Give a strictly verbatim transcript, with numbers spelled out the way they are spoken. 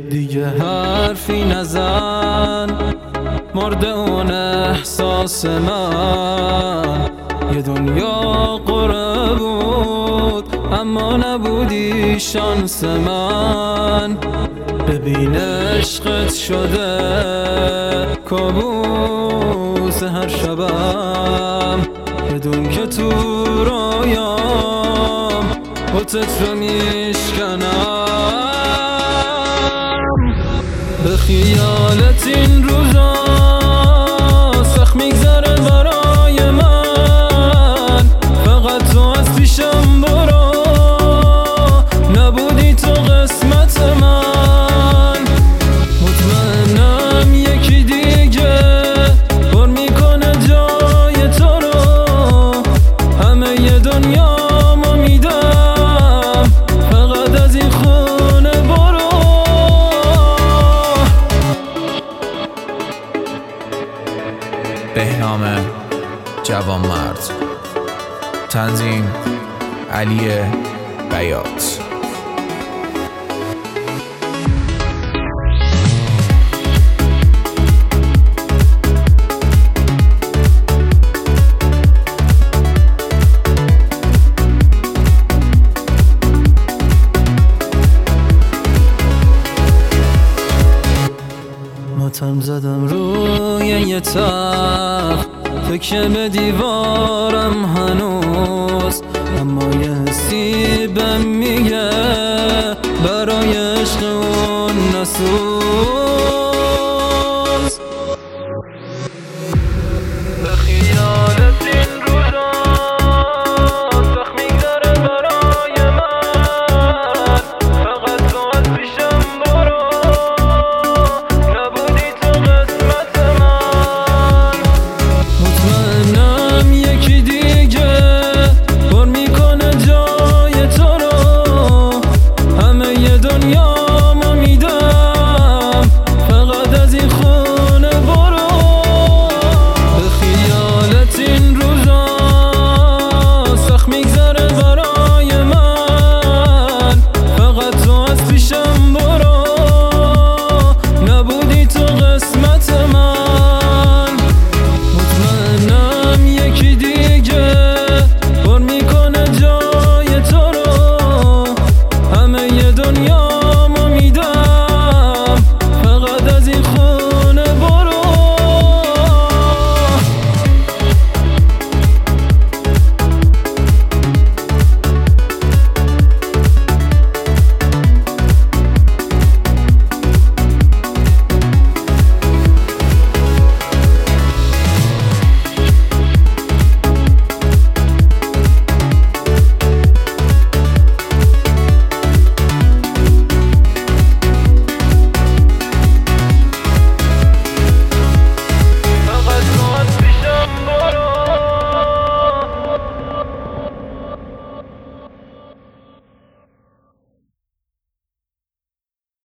دیگه حرفی نزن، مرده اون احساس من. یه دنیا قره بود اما نبودی شانس من. ببین عشقت شده کابوس هر شبم. بدون که تو رویام بوتت رو میشکنم. به خیالت این روزا سخت میگذره برای من. فقط تو از پیشم برو، نبودی تو قسمت من. مطمئنم یکی دیگه پر میکنه جای تو رو. همه ی دنیامو میدم فقط از این خونه برو. بهنام جوانمرد، تنظیم علی بیات. ماتم زدم روی یه تخت، تکیه به دیوارم هنوز. اما یه حسی بهم میگه برای عشق اون نسوز. به خیالت این روزا سخت میگذره برای من. فقط تو از پیشم برو، نبودی تو قسمت من. مطمئنم یکی دیگه پر میکنه جای تو رو. همه ی دنیا